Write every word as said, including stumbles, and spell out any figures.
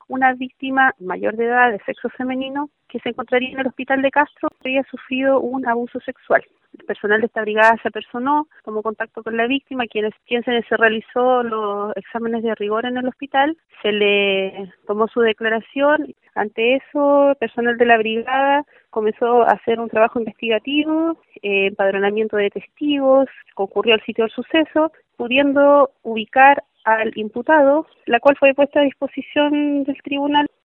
una víctima mayor de edad de sexo femenino que se encontraría en el hospital de Castro que había sufrido un abuso sexual. El personal de esta brigada se apersonó, tomó contacto con la víctima, quien, quien se, se realizó los exámenes de rigor en el hospital, se le tomó su declaración. Ante eso, el personal de la brigada comenzó a hacer un trabajo investigativo, eh, empadronamiento de testigos, concurrió al sitio del suceso, pudiendo ubicar al imputado, la cual fue puesta a disposición del tribunal